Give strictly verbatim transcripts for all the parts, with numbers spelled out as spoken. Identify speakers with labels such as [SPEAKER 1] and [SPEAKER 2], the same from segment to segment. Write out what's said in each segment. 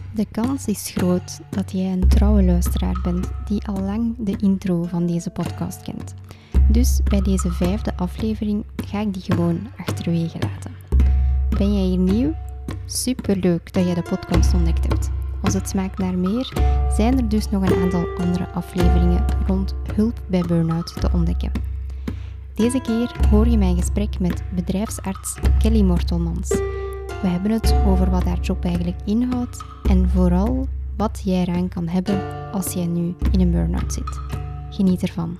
[SPEAKER 1] De kans is groot dat jij een trouwe luisteraar bent die al lang de intro van deze podcast kent. Dus bij deze vijfde aflevering ga ik die gewoon achterwege laten. Ben jij hier nieuw? Superleuk dat jij de podcast ontdekt hebt. Als het smaakt naar meer, zijn er dus nog een aantal andere afleveringen rond hulp bij burn-out te ontdekken. Deze keer hoor je mijn gesprek met bedrijfsarts Kelly Mortelmans. We hebben het over wat haar job eigenlijk inhoudt en vooral wat jij eraan kan hebben als jij nu in een burn-out zit. Geniet ervan.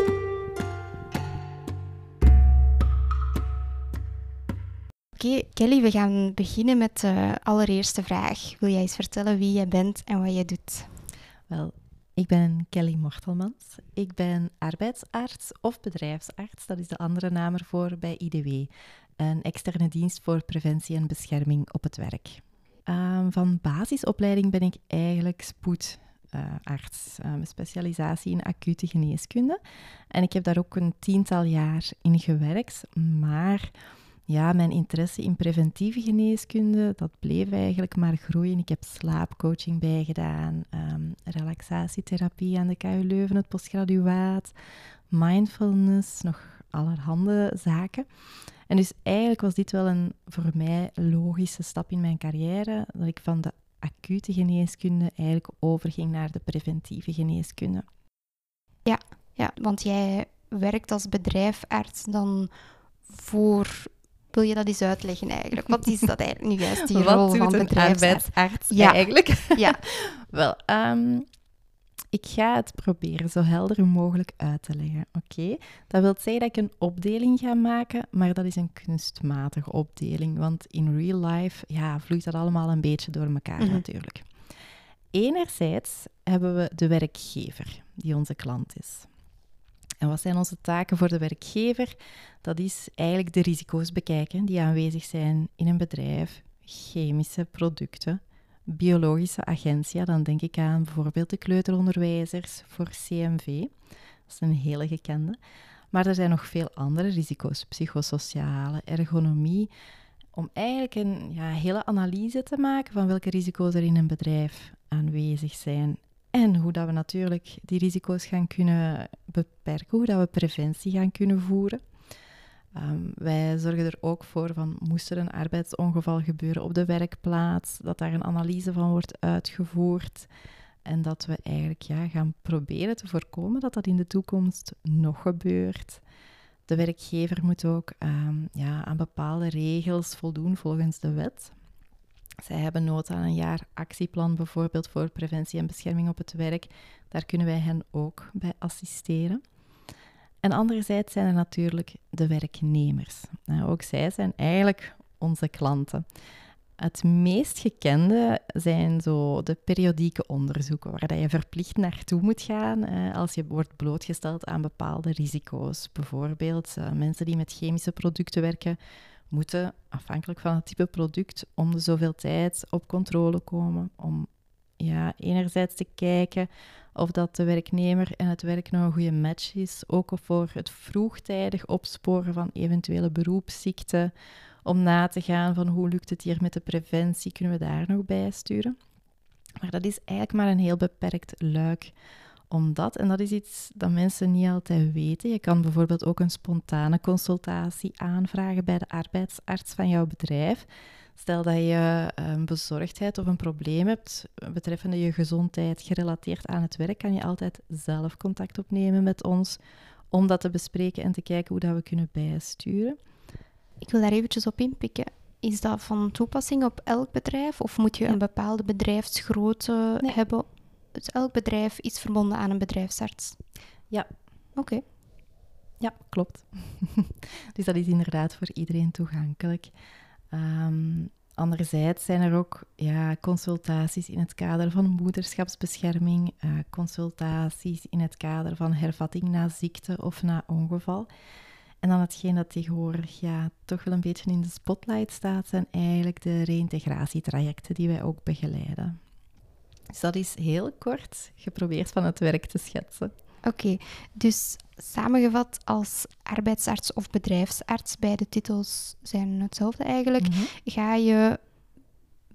[SPEAKER 1] Oké, okay, Kelly, we gaan beginnen met de allereerste vraag. Wil jij eens vertellen wie jij bent en wat jij doet?
[SPEAKER 2] Wel, ik ben Kelly Mortelmans. Ik ben arbeidsarts of bedrijfsarts. Dat is de andere naam ervoor bij I D W. Een externe dienst voor preventie en bescherming op het werk. Uh, van basisopleiding ben ik eigenlijk spoedarts. Uh, uh, specialisatie in acute geneeskunde. En ik heb daar ook een tiental jaar in gewerkt. Maar ja, mijn interesse in preventieve geneeskunde, dat bleef eigenlijk maar groeien. Ik heb slaapcoaching bijgedaan, um, relaxatietherapie aan de K U Leuven, het postgraduaat, mindfulness, nog allerhande zaken. En dus eigenlijk was dit wel een voor mij logische stap in mijn carrière, dat ik van de acute geneeskunde eigenlijk overging naar de preventieve geneeskunde.
[SPEAKER 1] Ja, ja, want jij werkt als bedrijfsarts dan voor... Wil je dat eens uitleggen eigenlijk? Wat is dat eigenlijk nu juist, die
[SPEAKER 2] Wat
[SPEAKER 1] rol
[SPEAKER 2] doet
[SPEAKER 1] van
[SPEAKER 2] een
[SPEAKER 1] bedrijfsarts?
[SPEAKER 2] arbeidsarts
[SPEAKER 1] Ja.
[SPEAKER 2] eigenlijk?
[SPEAKER 1] Ja.
[SPEAKER 2] Wel, um, ik ga het proberen zo helder mogelijk uit te leggen. Oké, okay? Dat wil zeggen dat ik een opdeling ga maken, maar dat is een kunstmatige opdeling. Want in real life ja, vloeit dat allemaal een beetje door elkaar mm-hmm. natuurlijk. Enerzijds hebben we de werkgever, die onze klant is. En wat zijn onze taken voor de werkgever? Dat is eigenlijk de risico's bekijken die aanwezig zijn in een bedrijf, chemische producten, biologische agentia, dan denk ik aan bijvoorbeeld de kleuteronderwijzers voor C M V. Dat is een hele gekende. Maar er zijn nog veel andere risico's, psychosociale, ergonomie, om eigenlijk een ja, hele analyse te maken van welke risico's er in een bedrijf aanwezig zijn. En hoe dat we natuurlijk die risico's gaan kunnen beperken, hoe dat we preventie gaan kunnen voeren. Um, wij zorgen er ook voor van, moest er een arbeidsongeval gebeuren op de werkplaats, dat daar een analyse van wordt uitgevoerd en dat we eigenlijk ja, gaan proberen te voorkomen dat dat in de toekomst nog gebeurt. De werkgever moet ook um, ja, aan bepaalde regels voldoen volgens de wet. Zij hebben nood aan een jaar actieplan bijvoorbeeld voor preventie en bescherming op het werk. Daar kunnen wij hen ook bij assisteren. En anderzijds zijn er natuurlijk de werknemers. Nou, ook zij zijn eigenlijk onze klanten. Het meest gekende zijn zo de periodieke onderzoeken, waar je verplicht naartoe moet gaan eh, als je wordt blootgesteld aan bepaalde risico's. Bijvoorbeeld uh, mensen die met chemische producten werken, moeten, afhankelijk van het type product, om de zoveel tijd op controle komen. Om ja, enerzijds te kijken of dat de werknemer en het werk nog een goede match is. Ook voor het vroegtijdig opsporen van eventuele beroepsziekten. Om na te gaan van hoe lukt het hier met de preventie, kunnen we daar nog bij sturen. Maar dat is eigenlijk maar een heel beperkt luik. Omdat, en dat is iets dat mensen niet altijd weten, je kan bijvoorbeeld ook een spontane consultatie aanvragen bij de arbeidsarts van jouw bedrijf. Stel dat je een bezorgdheid of een probleem hebt betreffende je gezondheid gerelateerd aan het werk, kan je altijd zelf contact opnemen met ons om dat te bespreken en te kijken hoe dat we kunnen bijsturen.
[SPEAKER 1] Ik wil daar eventjes op inpikken. Is dat van toepassing op elk bedrijf of moet je ja. een bepaalde bedrijfsgrootte nee. hebben? Dus elk bedrijf is verbonden aan een bedrijfsarts?
[SPEAKER 2] Ja.
[SPEAKER 1] Oké. Okay.
[SPEAKER 2] Ja, klopt. Dus dat is inderdaad voor iedereen toegankelijk. Um, anderzijds zijn er ook ja, consultaties in het kader van moederschapsbescherming, uh, consultaties in het kader van hervatting na ziekte of na ongeval. En dan hetgeen dat tegenwoordig ja, toch wel een beetje in de spotlight staat, zijn eigenlijk de reïntegratietrajecten die wij ook begeleiden. Dus dat is heel kort geprobeerd van het werk te schetsen.
[SPEAKER 1] Oké, okay, dus samengevat als arbeidsarts of bedrijfsarts, beide titels zijn hetzelfde eigenlijk, mm-hmm. ga je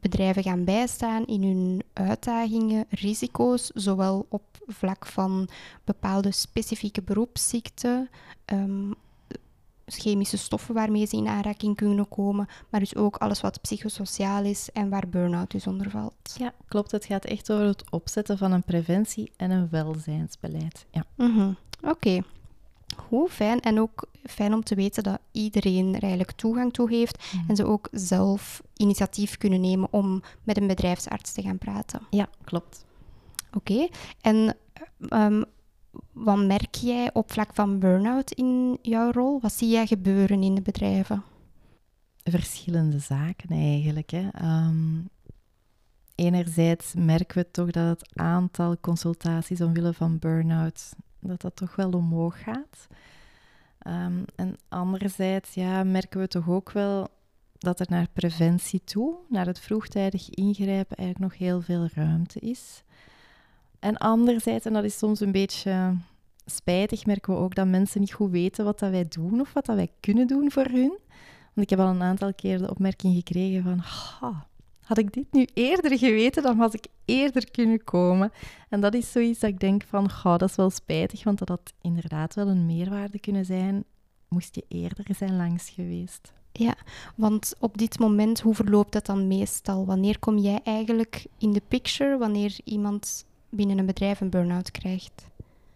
[SPEAKER 1] bedrijven gaan bijstaan in hun uitdagingen, risico's, zowel op vlak van bepaalde specifieke beroepsziekten, um, chemische stoffen waarmee ze in aanraking kunnen komen, maar dus ook alles wat psychosociaal is en waar burn-out dus onder valt.
[SPEAKER 2] Ja, klopt. Het gaat echt over het opzetten van een preventie- en een welzijnsbeleid. Ja.
[SPEAKER 1] Mm-hmm. Oké. Okay. Goed, fijn. En ook fijn om te weten dat iedereen er eigenlijk toegang toe heeft mm. en ze ook zelf initiatief kunnen nemen om met een bedrijfsarts te gaan praten.
[SPEAKER 2] Ja, klopt.
[SPEAKER 1] Oké. Okay. En um, wat merk jij op vlak van burn-out in jouw rol? Wat zie jij gebeuren in de bedrijven?
[SPEAKER 2] Verschillende zaken eigenlijk. Hè. Um, enerzijds merken we toch dat het aantal consultaties omwille van burn-out dat dat toch wel omhoog gaat. Um, en anderzijds ja, merken we toch ook wel dat er naar preventie toe, naar het vroegtijdig ingrijpen, eigenlijk nog heel veel ruimte is. En anderzijds, en dat is soms een beetje spijtig, merken we ook dat mensen niet goed weten wat dat wij doen of wat dat wij kunnen doen voor hun. Want ik heb al een aantal keer de opmerking gekregen van, ha, had ik dit nu eerder geweten, dan was ik eerder kunnen komen. En dat is zoiets dat ik denk van, goh, dat is wel spijtig, want dat had inderdaad wel een meerwaarde kunnen zijn, moest je eerder zijn langs geweest.
[SPEAKER 1] Ja, want op dit moment, hoe verloopt dat dan meestal? Wanneer kom jij eigenlijk in de picture, wanneer iemand binnen een bedrijf een burn-out krijgt?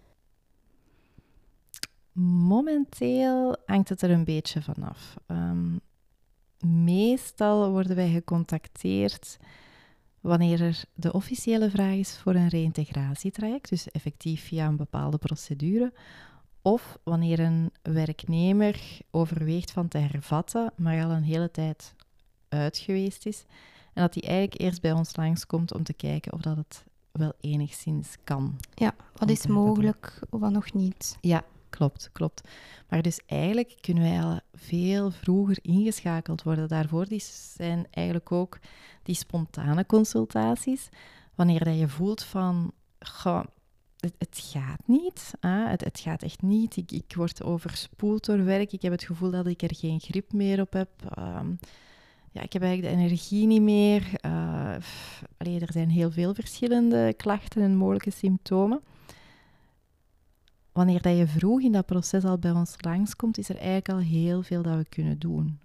[SPEAKER 2] Momenteel hangt het er een beetje vanaf. Um, meestal worden wij gecontacteerd wanneer er de officiële vraag is voor een reïntegratietraject, dus effectief via een bepaalde procedure, of wanneer een werknemer overweegt van te hervatten, maar al een hele tijd uit geweest is, en dat hij eigenlijk eerst bij ons langskomt om te kijken of dat het wel enigszins kan.
[SPEAKER 1] Ja, wat is mogelijk, wat nog niet.
[SPEAKER 2] Ja, klopt, klopt. Maar dus eigenlijk kunnen wij al veel vroeger ingeschakeld worden. Daarvoor die zijn eigenlijk ook die spontane consultaties. Wanneer dat je voelt van, goh, het, het gaat niet, hè? Het, het gaat echt niet. Ik, ik word overspoeld door werk. Ik heb het gevoel dat ik er geen grip meer op heb. Um, ja, ik heb eigenlijk de energie niet meer. Uh, pff, allee, er zijn heel veel verschillende klachten en mogelijke symptomen. Wanneer dat je vroeg in dat proces al bij ons langskomt, is er eigenlijk al heel veel dat we kunnen doen.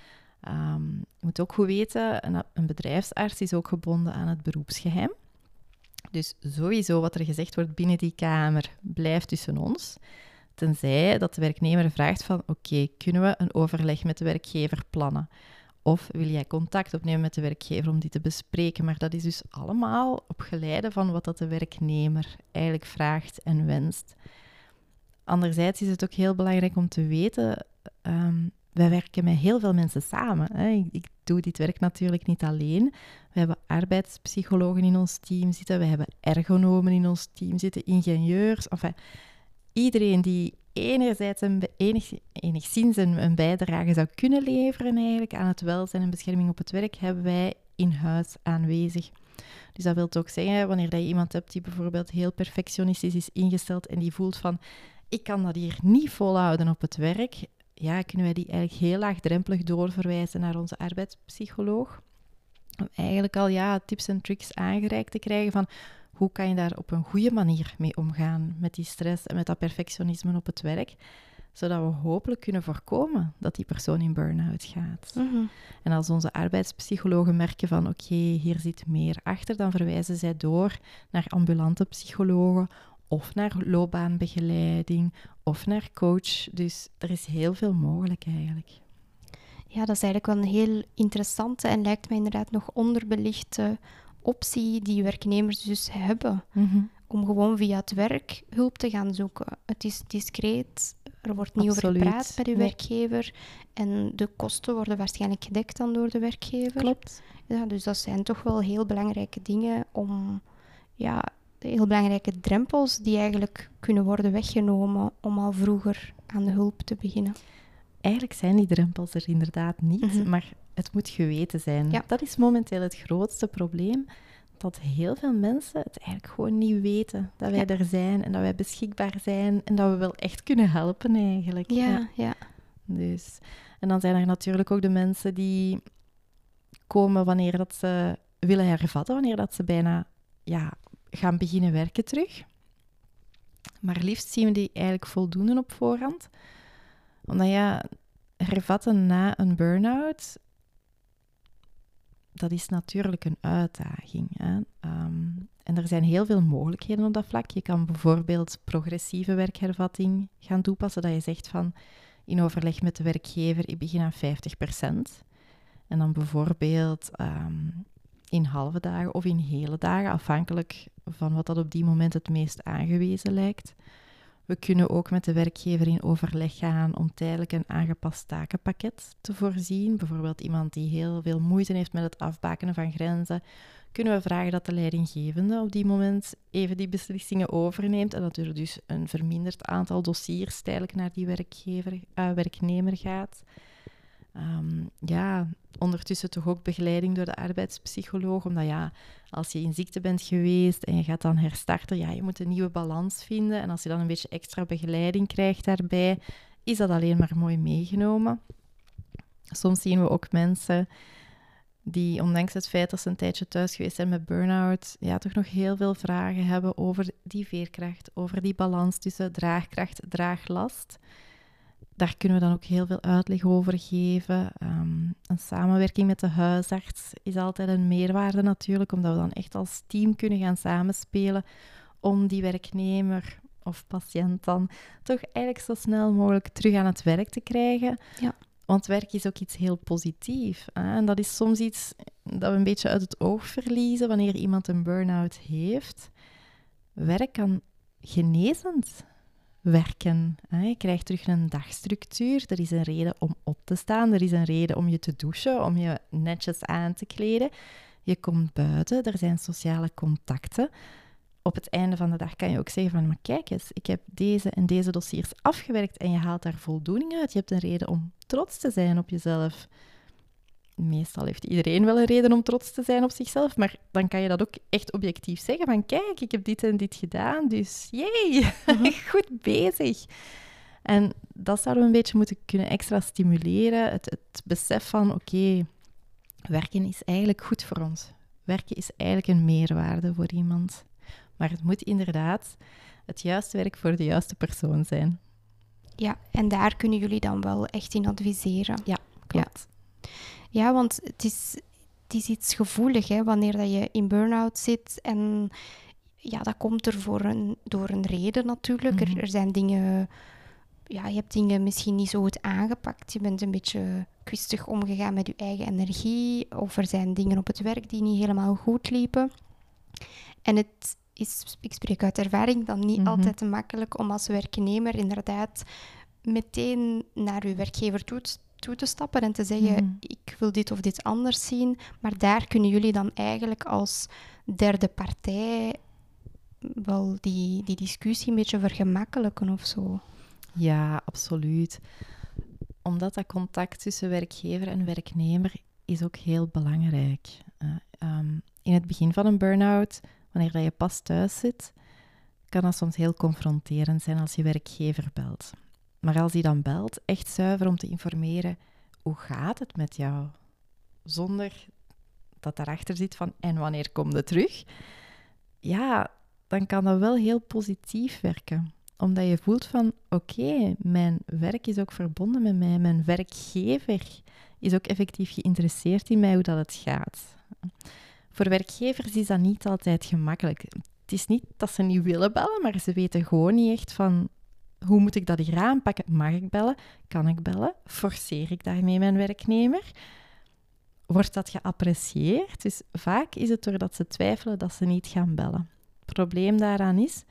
[SPEAKER 2] Um, je moet ook goed weten, een, een bedrijfsarts is ook gebonden aan het beroepsgeheim. Dus sowieso wat er gezegd wordt binnen die kamer blijft tussen ons. Tenzij dat de werknemer vraagt van, oké, okay, kunnen we een overleg met de werkgever plannen? Of wil jij contact opnemen met de werkgever om die te bespreken? Maar dat is dus allemaal op geleide van wat dat de werknemer eigenlijk vraagt en wenst. Anderzijds is het ook heel belangrijk om te weten, um, wij werken met heel veel mensen samen. Hè. Ik, ik doe dit werk natuurlijk niet alleen. We hebben arbeidspsychologen in ons team zitten, we hebben ergonomen in ons team zitten, ingenieurs. Enfin, iedereen die enerzijds een, enig, enigszins een, een bijdrage zou kunnen leveren eigenlijk aan het welzijn en bescherming op het werk, hebben wij in huis aanwezig. Dus dat wil ook zeggen, wanneer dat je iemand hebt die bijvoorbeeld heel perfectionistisch is ingesteld en die voelt van, ik kan dat hier niet volhouden op het werk, ja, kunnen wij die eigenlijk heel laagdrempelig doorverwijzen naar onze arbeidspsycholoog. Om eigenlijk al ja, tips en tricks aangereikt te krijgen van hoe kan je daar op een goede manier mee omgaan met die stress en met dat perfectionisme op het werk, zodat we hopelijk kunnen voorkomen dat die persoon in burn-out gaat. Mm-hmm. En als onze arbeidspsychologen merken van oké, okay, hier zit meer achter, dan verwijzen zij door naar ambulante psychologen of naar loopbaanbegeleiding of naar coach. Dus er is heel veel mogelijk eigenlijk.
[SPEAKER 1] Ja, dat is eigenlijk wel een heel interessante en lijkt mij inderdaad nog onderbelichte optie die werknemers dus hebben. Mm-hmm. Om gewoon via het werk hulp te gaan zoeken. Het is discreet, er wordt niet Absoluut. over gepraat bij de werkgever. Nee. En de kosten worden waarschijnlijk gedekt dan door de werkgever.
[SPEAKER 2] Klopt.
[SPEAKER 1] Ja, dus dat zijn toch wel heel belangrijke dingen om... Ja, heel belangrijke drempels die eigenlijk kunnen worden weggenomen om al vroeger aan de hulp te beginnen.
[SPEAKER 2] Eigenlijk zijn die drempels er inderdaad niet, mm-hmm. maar het moet geweten zijn. Ja. Dat is momenteel het grootste probleem, dat heel veel mensen het eigenlijk gewoon niet weten dat wij ja. er zijn en dat wij beschikbaar zijn en dat we wel echt kunnen helpen eigenlijk.
[SPEAKER 1] Ja, ja.
[SPEAKER 2] Dus, en dan zijn er natuurlijk ook de mensen die komen wanneer dat ze willen hervatten, wanneer dat ze bijna ja, gaan beginnen werken terug. Maar liefst zien we die eigenlijk voldoende op voorhand. Omdat ja, hervatten na een burn-out, dat is natuurlijk een uitdaging. Hè? Um, en er zijn heel veel mogelijkheden op dat vlak. Je kan bijvoorbeeld progressieve werkhervatting gaan toepassen. Dat je zegt van, in overleg met de werkgever, ik begin aan vijftig procent. En dan bijvoorbeeld um, in halve dagen of in hele dagen, afhankelijk van wat dat op die moment het meest aangewezen lijkt. We kunnen ook met de werkgever in overleg gaan om tijdelijk een aangepast takenpakket te voorzien. Bijvoorbeeld iemand die heel veel moeite heeft met het afbakenen van grenzen. Kunnen we vragen dat de leidinggevende op die moment even die beslissingen overneemt en dat er dus een verminderd aantal dossiers tijdelijk naar die werkgever, uh, werknemer gaat. Um, ja, ondertussen toch ook begeleiding door de arbeidspsycholoog, omdat ja, als je in ziekte bent geweest en je gaat dan herstarten, ja, je moet een nieuwe balans vinden en als je dan een beetje extra begeleiding krijgt daarbij, is dat alleen maar mooi meegenomen. Soms zien we ook mensen die, ondanks het feit dat ze een tijdje thuis geweest zijn met burn-out, ja, toch nog heel veel vragen hebben over die veerkracht, over die balans tussen draagkracht en draaglast. Daar kunnen we dan ook heel veel uitleg over geven. Um, een samenwerking met de huisarts is altijd een meerwaarde natuurlijk, omdat we dan echt als team kunnen gaan samenspelen om die werknemer of patiënt dan toch eigenlijk zo snel mogelijk terug aan het werk te krijgen.
[SPEAKER 1] Ja.
[SPEAKER 2] Want werk is ook iets heel positiefs. Hè? En dat is soms iets dat we een beetje uit het oog verliezen wanneer iemand een burn-out heeft. Werk kan genezend werken. Je krijgt terug een dagstructuur. Er is een reden om op te staan. Er is een reden om je te douchen, om je netjes aan te kleden. Je komt buiten. Er zijn sociale contacten. Op het einde van de dag kan je ook zeggen van, maar kijk eens, ik heb deze en deze dossiers afgewerkt en je haalt daar voldoening uit. Je hebt een reden om trots te zijn op jezelf. Meestal heeft iedereen wel een reden om trots te zijn op zichzelf, maar dan kan je dat ook echt objectief zeggen van, kijk, ik heb dit en dit gedaan, dus jee, mm-hmm. Goed bezig. En dat zouden we een beetje moeten kunnen extra stimuleren, het, het besef van, oké, okay, werken is eigenlijk goed voor ons. Werken is eigenlijk een meerwaarde voor iemand. Maar het moet inderdaad het juiste werk voor de juiste persoon zijn.
[SPEAKER 1] Ja, en daar kunnen jullie dan wel echt in adviseren.
[SPEAKER 2] Ja, klopt.
[SPEAKER 1] Ja, ja want het is, het is iets gevoelig, hè, wanneer dat je in burn-out zit. En ja, dat komt er voor een, door een reden natuurlijk. Mm-hmm. Er, er zijn dingen... Ja, je hebt dingen misschien niet zo goed aangepakt. Je bent een beetje kwistig omgegaan met je eigen energie. Of er zijn dingen op het werk die niet helemaal goed liepen. En het... is, ik spreek uit ervaring, dan niet mm-hmm. altijd makkelijk om als werknemer inderdaad meteen naar uw werkgever toe, toe te stappen en te zeggen, mm-hmm. ik wil dit of dit anders zien. Maar daar kunnen jullie dan eigenlijk als derde partij wel die, die discussie een beetje vergemakkelijken of zo.
[SPEAKER 2] Ja, absoluut. Omdat dat contact tussen werkgever en werknemer is ook heel belangrijk. Uh, um, in het begin van een burn-out, wanneer dat je pas thuis zit, kan dat soms heel confronterend zijn als je werkgever belt. Maar als die dan belt, echt zuiver om te informeren, hoe gaat het met jou? Zonder dat daarachter zit van, en wanneer kom je terug? Ja, dan kan dat wel heel positief werken. Omdat je voelt van, oké, okay, mijn werk is ook verbonden met mij. Mijn werkgever is ook effectief geïnteresseerd in mij, hoe dat het gaat. Voor werkgevers is dat niet altijd gemakkelijk. Het is niet dat ze niet willen bellen, maar ze weten gewoon niet echt van, hoe moet ik dat hier aanpakken? Mag ik bellen? Kan ik bellen? Forceer ik daarmee mijn werknemer? Wordt dat geapprecieerd? Dus vaak is het doordat ze twijfelen dat ze niet gaan bellen. Het probleem daaraan is,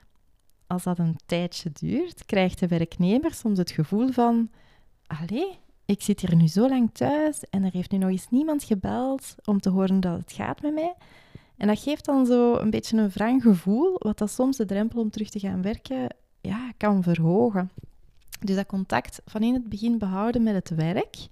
[SPEAKER 2] als dat een tijdje duurt, krijgt de werknemer soms het gevoel van, allee, ik zit hier nu zo lang thuis en er heeft nu nog eens niemand gebeld om te horen dat het gaat met mij. En dat geeft dan zo een beetje een wrang gevoel, wat dat soms de drempel om terug te gaan werken ja, kan verhogen. Dus dat contact van in het begin behouden met het werk,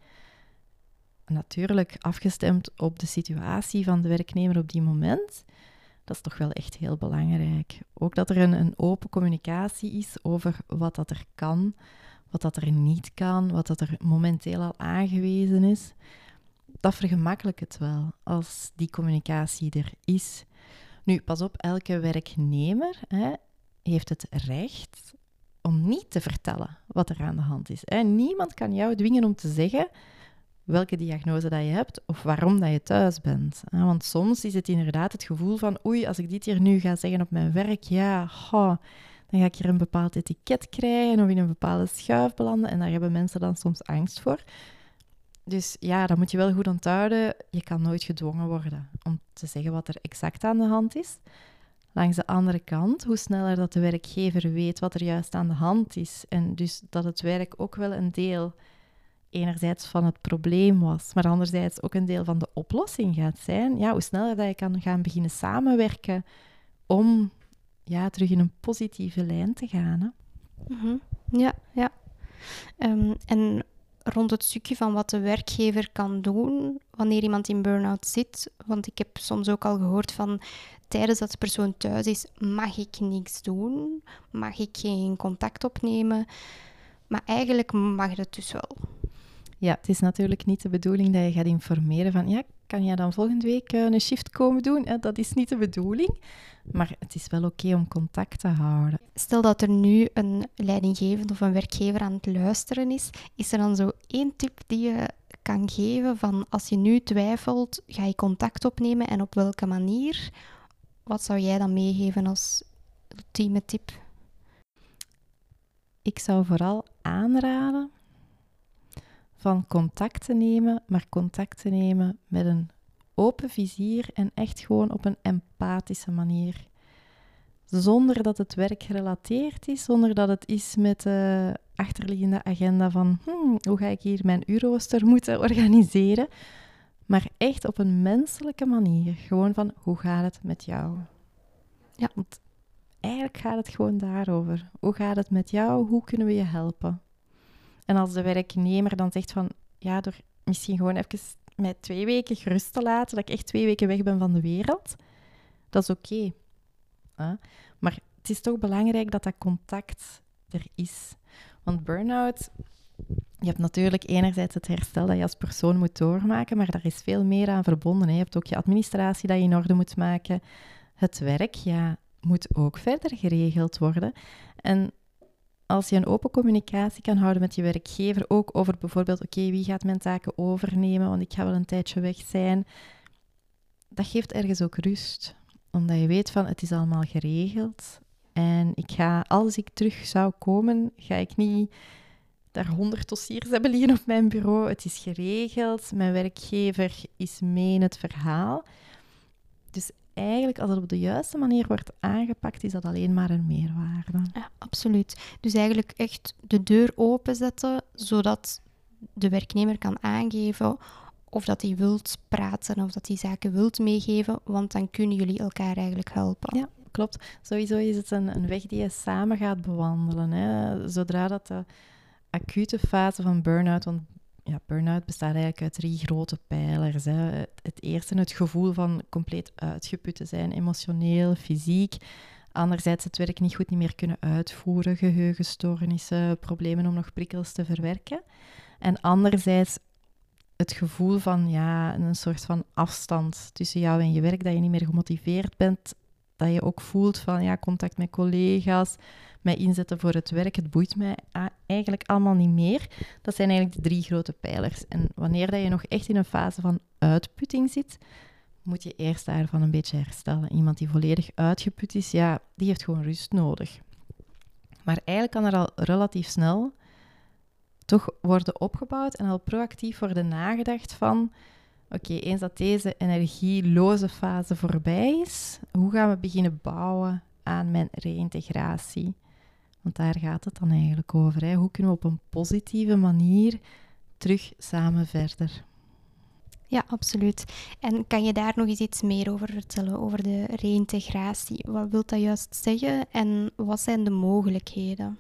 [SPEAKER 2] natuurlijk afgestemd op de situatie van de werknemer op die moment, dat is toch wel echt heel belangrijk. Ook dat er een, een open communicatie is over wat dat er kan, wat dat er niet kan, wat dat er momenteel al aangewezen is. dat vergemakkelijkt het wel als die communicatie er is. Nu, pas op, elke werknemer hè, heeft het recht om niet te vertellen wat er aan de hand is. Hè. Niemand kan jou dwingen om te zeggen welke diagnose dat je hebt of waarom dat je thuis bent. Hè. Want soms is het inderdaad het gevoel van oei, als ik dit hier nu ga zeggen op mijn werk, ja, ha, dan ga ik hier een bepaald etiket krijgen of in een bepaalde schuif belanden en daar hebben mensen dan soms angst voor. Dus ja, dat moet je wel goed onthouden. Je kan nooit gedwongen worden om te zeggen wat er exact aan de hand is. Langs de andere kant, hoe sneller dat de werkgever weet wat er juist aan de hand is en dus dat het werk ook wel een deel enerzijds van het probleem was, maar anderzijds ook een deel van de oplossing gaat zijn, ja, hoe sneller dat je kan gaan beginnen samenwerken om ja, terug in een positieve lijn te gaan. Hè.
[SPEAKER 1] Mm-hmm. Ja, ja. Um, en rond het stukje van wat de werkgever kan doen wanneer iemand in burn-out zit, want ik heb soms ook al gehoord van tijdens dat de persoon thuis is, mag ik niks doen, mag ik geen contact opnemen, maar eigenlijk mag dat dus wel.
[SPEAKER 2] Ja, het is natuurlijk niet de bedoeling dat je gaat informeren van ja, kan jij dan volgende week uh, een shift komen doen? Uh, dat is niet de bedoeling, maar het is wel oké om contact te houden.
[SPEAKER 1] Stel dat er nu een leidinggevende of een werkgever aan het luisteren is, is er dan zo één tip die je kan geven van als je nu twijfelt, ga je contact opnemen en op welke manier? Wat zou jij dan meegeven als ultieme tip?
[SPEAKER 2] Ik zou vooral aanraden van contact te nemen, maar contact te nemen met een open vizier en echt gewoon op een empathische manier. Zonder dat het werk gerelateerd is, zonder dat het is met de achterliggende agenda van hmm, hoe ga ik hier mijn uurrooster moeten organiseren, maar echt op een menselijke manier. Gewoon van, hoe gaat het met jou?
[SPEAKER 1] Ja.
[SPEAKER 2] Want eigenlijk gaat het gewoon daarover. Hoe gaat het met jou? Hoe kunnen we je helpen? En als de werknemer dan zegt van, ja, door misschien gewoon even mij twee weken gerust te laten, dat ik echt twee weken weg ben van de wereld, dat is oké. Okay. Uh, maar het is toch belangrijk dat dat contact er is. Want burn-out, je hebt natuurlijk enerzijds het herstel dat je als persoon moet doormaken, maar daar is veel meer aan verbonden. Hè. Je hebt ook je administratie dat je in orde moet maken. Het werk, ja, moet ook verder geregeld worden. En als je een open communicatie kan houden met je werkgever, ook over bijvoorbeeld, oké, okay, wie gaat mijn taken overnemen, want ik ga wel een tijdje weg zijn, dat geeft ergens ook rust. Omdat je weet van, het is allemaal geregeld. En ik ga, als ik terug zou komen, ga ik niet daar honderd dossiers hebben liggen op mijn bureau. Het is geregeld. Mijn werkgever is mee in het verhaal. Dus eigenlijk, als het op de juiste manier wordt aangepakt, is dat alleen maar een meerwaarde.
[SPEAKER 1] Ja, absoluut. Dus eigenlijk echt de deur openzetten, zodat de werknemer kan aangeven of dat hij wilt praten of dat hij zaken wilt meegeven, want dan kunnen jullie elkaar eigenlijk helpen.
[SPEAKER 2] Ja, klopt. Sowieso is het een, een weg die je samen gaat bewandelen. Hè. Zodra dat de acute fase van burn-out, want ja, burn-out bestaat eigenlijk uit drie grote pijlers. Hè. Het, het eerste, het gevoel van compleet uitgeput te zijn, emotioneel, fysiek. Anderzijds het werk niet goed niet meer kunnen uitvoeren, geheugenstoornissen, problemen om nog prikkels te verwerken. En anderzijds het gevoel van ja, een soort van afstand tussen jou en je werk, dat je niet meer gemotiveerd bent, dat je ook voelt van ja, contact met collega's, mij inzetten voor het werk, het boeit mij eigenlijk allemaal niet meer. Dat zijn eigenlijk de drie grote pijlers. En wanneer dat je nog echt in een fase van uitputting zit, moet je eerst daarvan een beetje herstellen. Iemand die volledig uitgeput is, ja, die heeft gewoon rust nodig. Maar eigenlijk kan er al relatief snel toch worden opgebouwd en al proactief worden nagedacht van oké, okay, eens dat deze energieloze fase voorbij is, hoe gaan we beginnen bouwen aan mijn reïntegratie? Want daar gaat het dan eigenlijk over. Hè? Hoe kunnen we op een positieve manier terug samen verder?
[SPEAKER 1] Ja, absoluut. En kan je daar nog eens iets meer over vertellen, over de reïntegratie? Wat wil dat juist zeggen en wat zijn de mogelijkheden?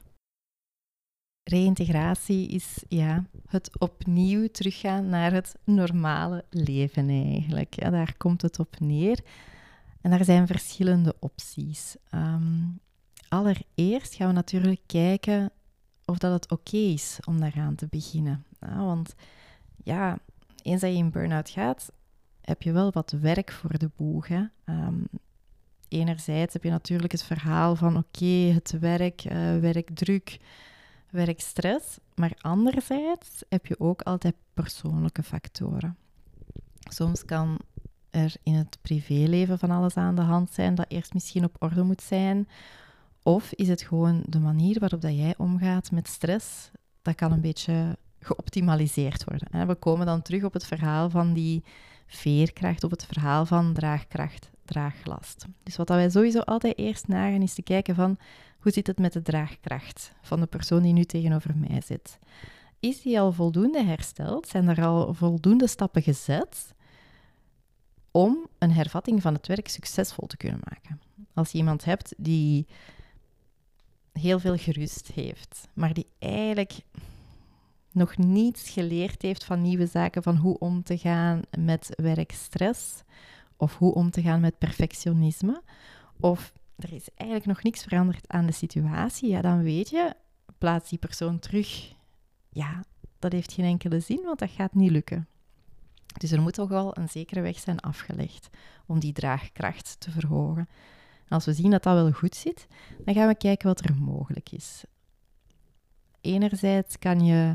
[SPEAKER 2] Reïntegratie is ja, het opnieuw teruggaan naar het normale leven eigenlijk. Ja, daar komt het op neer. En daar zijn verschillende opties. Um, allereerst gaan we natuurlijk kijken of dat het oké is om daaraan te beginnen. Ja, want ja, eens dat je in burn-out gaat, heb je wel wat werk voor de boeg. Hè? Um, enerzijds heb je natuurlijk het verhaal van oké, okay, het werk, uh, werkdruk, werkstress. Maar anderzijds heb je ook altijd persoonlijke factoren. Soms kan er in het privéleven van alles aan de hand zijn dat eerst misschien op orde moet zijn. Of is het gewoon de manier waarop dat jij omgaat met stress, dat kan een beetje geoptimaliseerd worden. We komen dan terug op het verhaal van die veerkracht, op het verhaal van draagkracht, draaglast. Dus wat wij sowieso altijd eerst nagaan is te kijken van hoe zit het met de draagkracht van de persoon die nu tegenover mij zit. Is die al voldoende hersteld? Zijn er al voldoende stappen gezet om een hervatting van het werk succesvol te kunnen maken? Als je iemand hebt die heel veel gerust heeft, maar die eigenlijk nog niets geleerd heeft van nieuwe zaken, van hoe om te gaan met werkstress, of hoe om te gaan met perfectionisme, of er is eigenlijk nog niks veranderd aan de situatie, ja, dan weet je, plaats die persoon terug. Ja, dat heeft geen enkele zin, want dat gaat niet lukken. Dus er moet toch wel een zekere weg zijn afgelegd om die draagkracht te verhogen. En als we zien dat dat wel goed zit, dan gaan we kijken wat er mogelijk is. Enerzijds kan je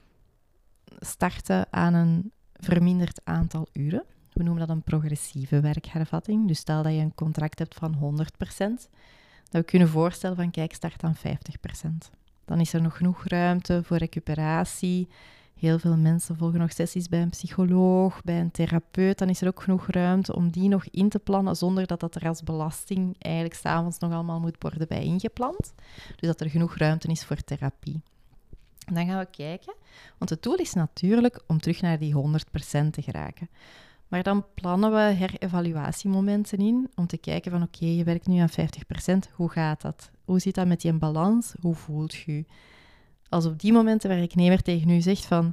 [SPEAKER 2] starten aan een verminderd aantal uren. We noemen dat een progressieve werkhervatting. Dus stel dat je een contract hebt van honderd procent, dat we kunnen voorstellen van kijk, start aan vijftig procent. Dan is er nog genoeg ruimte voor recuperatie. Heel veel mensen volgen nog sessies bij een psycholoog, bij een therapeut. Dan is er ook genoeg ruimte om die nog in te plannen, zonder dat dat er als belasting eigenlijk 's avonds nog allemaal moet worden bij ingepland. Dus dat er genoeg ruimte is voor therapie. En dan gaan we kijken, want het doel is natuurlijk om terug naar die honderd procent te geraken. Maar dan plannen we herevaluatiemomenten in om te kijken van oké, okay, je werkt nu aan vijftig procent, hoe gaat dat? Hoe zit dat met die balans? Hoe voelt je je? Als op die momenten de werknemer tegen u zegt van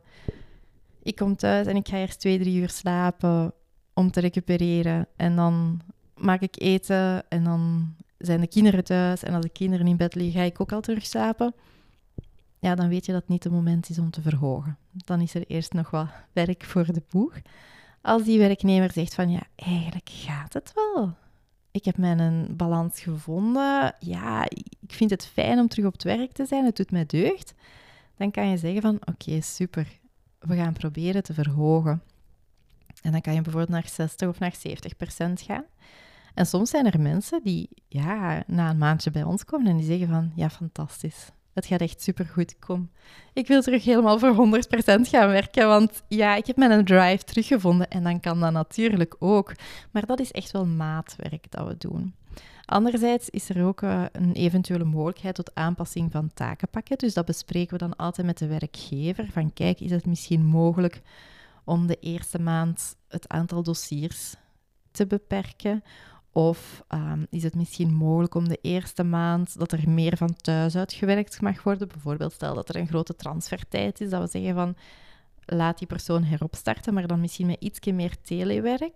[SPEAKER 2] ik kom thuis en ik ga eerst twee, drie uur slapen om te recupereren en dan maak ik eten en dan zijn de kinderen thuis en als de kinderen in bed liggen ga ik ook al terug slapen. Ja, dan weet je dat het niet het moment is om te verhogen. Dan is er eerst nog wat werk voor de boeg. Als die werknemer zegt van ja, eigenlijk gaat het wel. Ik heb mijn balans gevonden. Ja, ik vind het fijn om terug op het werk te zijn. Het doet mij deugd. Dan kan je zeggen van oké, okay, super. We gaan proberen te verhogen. En dan kan je bijvoorbeeld naar zestig of naar zeventig procent gaan. En soms zijn er mensen die ja, na een maandje bij ons komen en die zeggen van ja, fantastisch. Het gaat echt supergoed. Kom, ik wil terug helemaal voor honderd procent gaan werken, want ja, ik heb mijn drive teruggevonden en dan kan dat natuurlijk ook. Maar dat is echt wel maatwerk dat we doen. Anderzijds is er ook uh, een eventuele mogelijkheid tot aanpassing van takenpakket. Dus dat bespreken we dan altijd met de werkgever. Van kijk, is het misschien mogelijk om de eerste maand het aantal dossiers te beperken? Of um, is het misschien mogelijk om de eerste maand dat er meer van thuis uit gewerkt mag worden? Bijvoorbeeld stel dat er een grote transfertijd is, dat we zeggen van laat die persoon heropstarten, maar dan misschien met ietsje meer telewerk.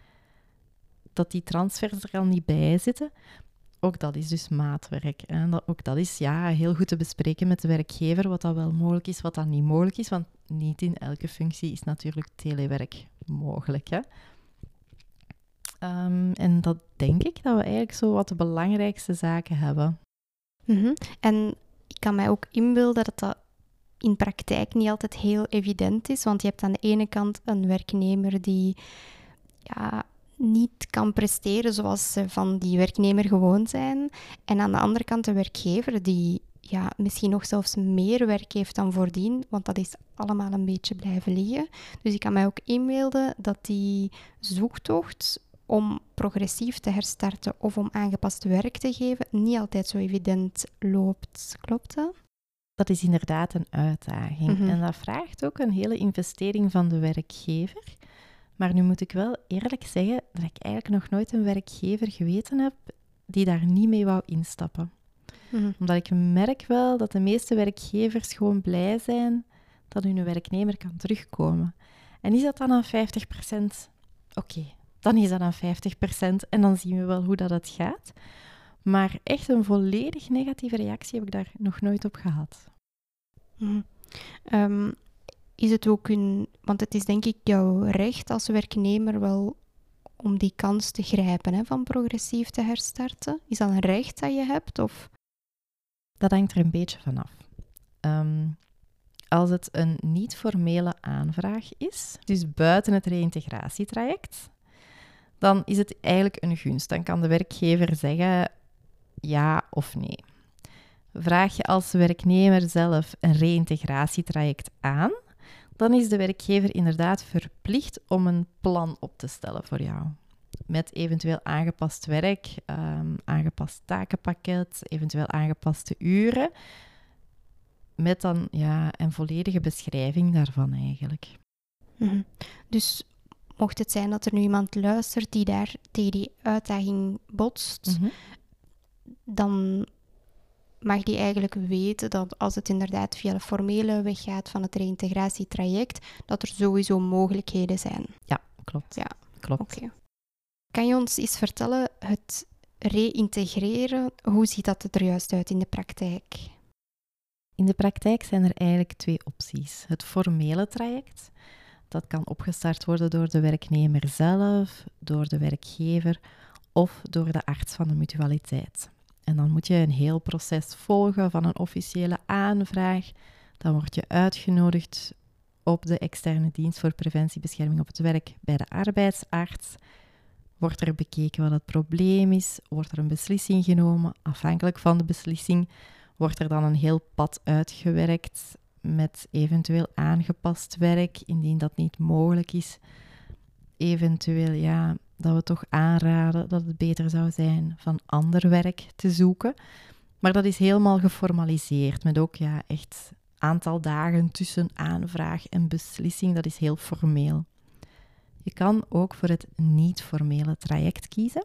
[SPEAKER 2] Dat die transfers er al niet bij zitten. Ook dat is dus maatwerk. En dat, ook dat is ja, heel goed te bespreken met de werkgever, wat dat wel mogelijk is, wat dat niet mogelijk is. Want niet in elke functie is natuurlijk telewerk mogelijk, hè. Um, en dat denk ik dat we eigenlijk zo wat de belangrijkste zaken hebben.
[SPEAKER 1] Mm-hmm. En ik kan mij ook inbeelden dat dat in praktijk niet altijd heel evident is, want je hebt aan de ene kant een werknemer die ja, niet kan presteren zoals ze van die werknemer gewoon zijn, en aan de andere kant een werkgever die ja, misschien nog zelfs meer werk heeft dan voordien, want dat is allemaal een beetje blijven liggen. Dus ik kan mij ook inbeelden dat die zoektocht om progressief te herstarten of om aangepast werk te geven, niet altijd zo evident loopt. Klopt dat?
[SPEAKER 2] Dat is inderdaad een uitdaging. Mm-hmm. En dat vraagt ook een hele investering van de werkgever. Maar nu moet ik wel eerlijk zeggen dat ik eigenlijk nog nooit een werkgever geweten heb die daar niet mee wou instappen. Mm-hmm. Omdat ik merk wel dat de meeste werkgevers gewoon blij zijn dat hun werknemer kan terugkomen. En is dat dan aan vijftig procent? Oké. Okay. Dan is dat dan vijftig procent en dan zien we wel hoe dat het gaat. Maar echt een volledig negatieve reactie heb ik daar nog nooit op gehad.
[SPEAKER 1] Mm. Um, is het ook een... Want het is denk ik jouw recht als werknemer wel om die kans te grijpen, hè, van progressief te herstarten. Is dat een recht dat je hebt? Of?
[SPEAKER 2] Dat hangt er een beetje vanaf. Um, als het een niet-formele aanvraag is, dus buiten het reïntegratietraject, dan is het eigenlijk een gunst. Dan kan de werkgever zeggen ja of nee. Vraag je als werknemer zelf een reïntegratietraject aan, dan is de werkgever inderdaad verplicht om een plan op te stellen voor jou. Met eventueel aangepast werk, um, aangepast takenpakket, eventueel aangepaste uren. Met dan ja, een volledige beschrijving daarvan eigenlijk.
[SPEAKER 1] Mm-hmm. Dus mocht het zijn dat er nu iemand luistert die daar tegen die uitdaging botst, mm-hmm. dan mag die eigenlijk weten dat als het inderdaad via de formele weg gaat van het reïntegratietraject, dat er sowieso mogelijkheden zijn.
[SPEAKER 2] Ja, klopt.
[SPEAKER 1] Ja,
[SPEAKER 2] klopt.
[SPEAKER 1] Okay. Kan je ons eens vertellen, het reïntegreren, hoe ziet dat er juist uit in de praktijk?
[SPEAKER 2] In de praktijk zijn er eigenlijk twee opties. Het formele traject, dat kan opgestart worden door de werknemer zelf, door de werkgever of door de arts van de mutualiteit. En dan moet je een heel proces volgen van een officiële aanvraag. Dan word je uitgenodigd op de externe dienst voor preventie en bescherming op het werk bij de arbeidsarts. Wordt er bekeken wat het probleem is, wordt er een beslissing genomen. Afhankelijk van de beslissing wordt er dan een heel pad uitgewerkt met eventueel aangepast werk, indien dat niet mogelijk is. Eventueel, ja, dat we toch aanraden dat het beter zou zijn van ander werk te zoeken. Maar dat is helemaal geformaliseerd, met ook ja, echt aantal dagen tussen aanvraag en beslissing. Dat is heel formeel. Je kan ook voor het niet-formele traject kiezen.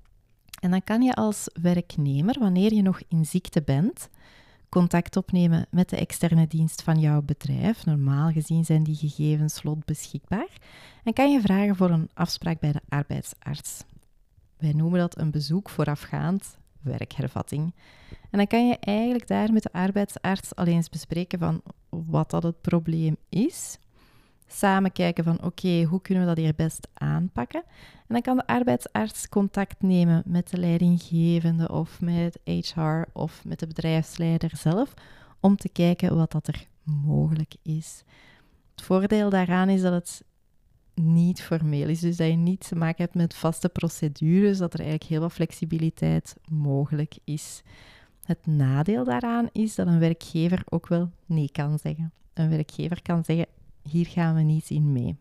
[SPEAKER 2] En dan kan je als werknemer, wanneer je nog in ziekte bent, contact opnemen met de externe dienst van jouw bedrijf. Normaal gezien zijn die gegevens vlot beschikbaar. En kan je vragen voor een afspraak bij de arbeidsarts. Wij noemen dat een bezoek voorafgaand werkhervatting. En dan kan je eigenlijk daar met de arbeidsarts al eens bespreken van wat dat het probleem is. Samen kijken van oké, okay, hoe kunnen we dat hier best aanpakken? En dan kan de arbeidsarts contact nemen met de leidinggevende of met H R of met de bedrijfsleider zelf om te kijken wat dat er mogelijk is. Het voordeel daaraan is dat het niet formeel is, dus dat je niet te maken hebt met vaste procedures, dat er eigenlijk heel wat flexibiliteit mogelijk is. Het nadeel daaraan is dat een werkgever ook wel nee kan zeggen. Een werkgever kan zeggen, hier gaan we niet in mee.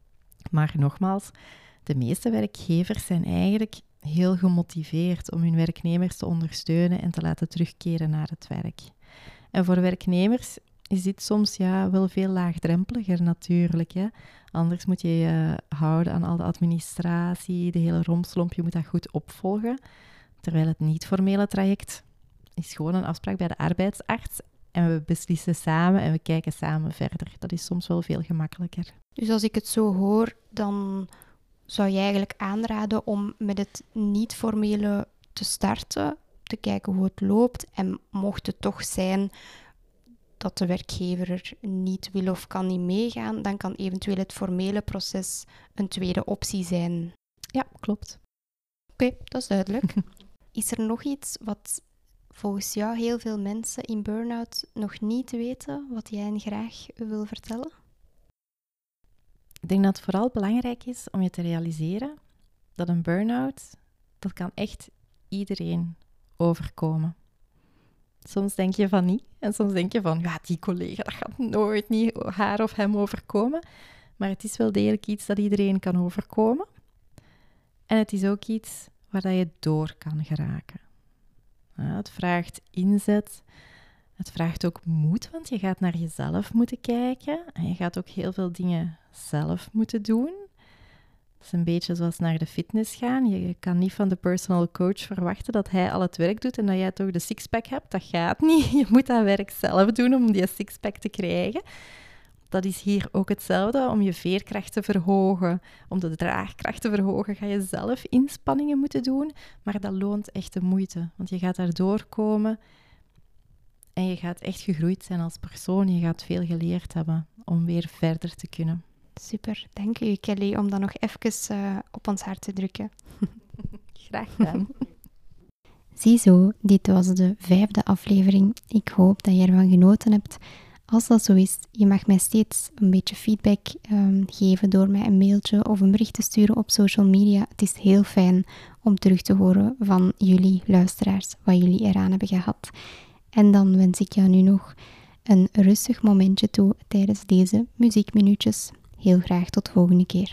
[SPEAKER 2] Maar nogmaals, de meeste werkgevers zijn eigenlijk heel gemotiveerd om hun werknemers te ondersteunen en te laten terugkeren naar het werk. En voor werknemers is dit soms ja, wel veel laagdrempeliger natuurlijk. Hè? Anders moet je je houden aan al de administratie, de hele romslomp, je moet dat goed opvolgen. Terwijl het niet-formele traject is gewoon een afspraak bij de arbeidsarts en we beslissen samen en we kijken samen verder. Dat is soms wel veel gemakkelijker.
[SPEAKER 1] Dus als ik het zo hoor, dan zou je eigenlijk aanraden om met het niet-formele te starten, te kijken hoe het loopt. En mocht het toch zijn dat de werkgever er niet wil of kan niet meegaan, dan kan eventueel het formele proces een tweede optie zijn.
[SPEAKER 2] Ja, klopt.
[SPEAKER 1] Oké, okay, dat is duidelijk. Is er nog iets wat volgens jou heel veel mensen in burn-out nog niet weten, wat jij hen graag wil vertellen?
[SPEAKER 2] Ik denk dat het vooral belangrijk is om je te realiseren dat een burn-out, dat kan echt iedereen overkomen. Soms denk je van niet en soms denk je van, ja, die collega, dat gaat nooit niet haar of hem overkomen. Maar het is wel degelijk iets dat iedereen kan overkomen. En het is ook iets waar dat je door kan geraken. Ja, het vraagt inzet. Het vraagt ook moed, want je gaat naar jezelf moeten kijken. En je gaat ook heel veel dingen zelf moeten doen. Het is een beetje zoals naar de fitness gaan. Je kan niet van de personal coach verwachten dat hij al het werk doet en dat jij toch de sixpack hebt. Dat gaat niet. Je moet dat werk zelf doen om die sixpack te krijgen. Dat is hier ook hetzelfde. Om je veerkracht te verhogen, om de draagkracht te verhogen, ga je zelf inspanningen moeten doen. Maar dat loont echt de moeite, want je gaat daardoor komen. En je gaat echt gegroeid zijn als persoon. Je gaat veel geleerd hebben om weer verder te kunnen.
[SPEAKER 1] Super, dank u Kelly om dat nog even uh, op ons hart te drukken.
[SPEAKER 2] Graag gedaan.
[SPEAKER 1] Ziezo, dit was de vijfde aflevering. Ik hoop dat je ervan genoten hebt. Als dat zo is, je mag mij steeds een beetje feedback um, geven door mij een mailtje of een bericht te sturen op social media. Het is heel fijn om terug te horen van jullie luisteraars, wat jullie eraan hebben gehad. En dan wens ik jou nu nog een rustig momentje toe tijdens deze muziekminuutjes. Heel graag tot de volgende keer.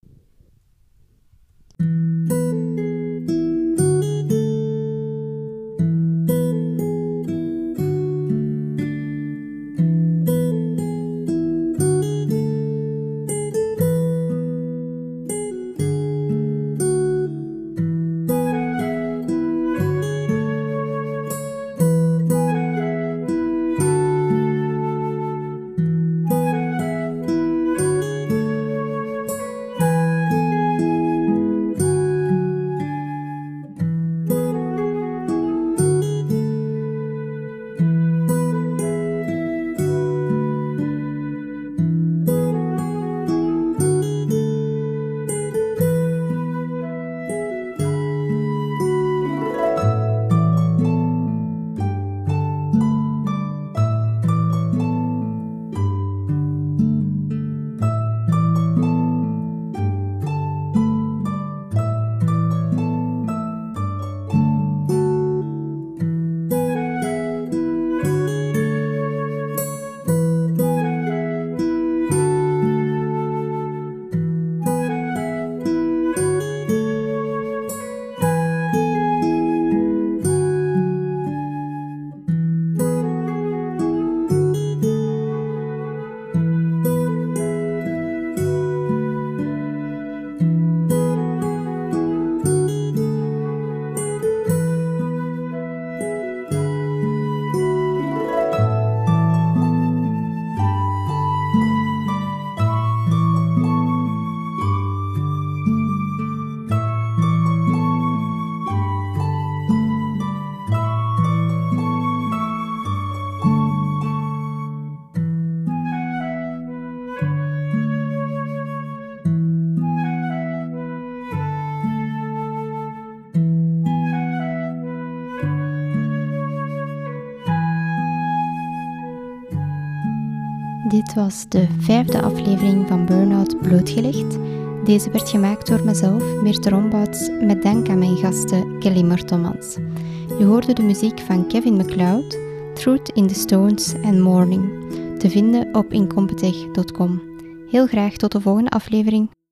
[SPEAKER 1] Dit was de vijfde aflevering van Burnout Blootgelegd. Deze werd gemaakt door mezelf, Meerte Rombouts, met dank aan mijn gasten Kelly Martelmans. Je hoorde de muziek van Kevin MacLeod, Truth in the Stones en Morning, te vinden op incompetech punt com. Heel graag tot de volgende aflevering.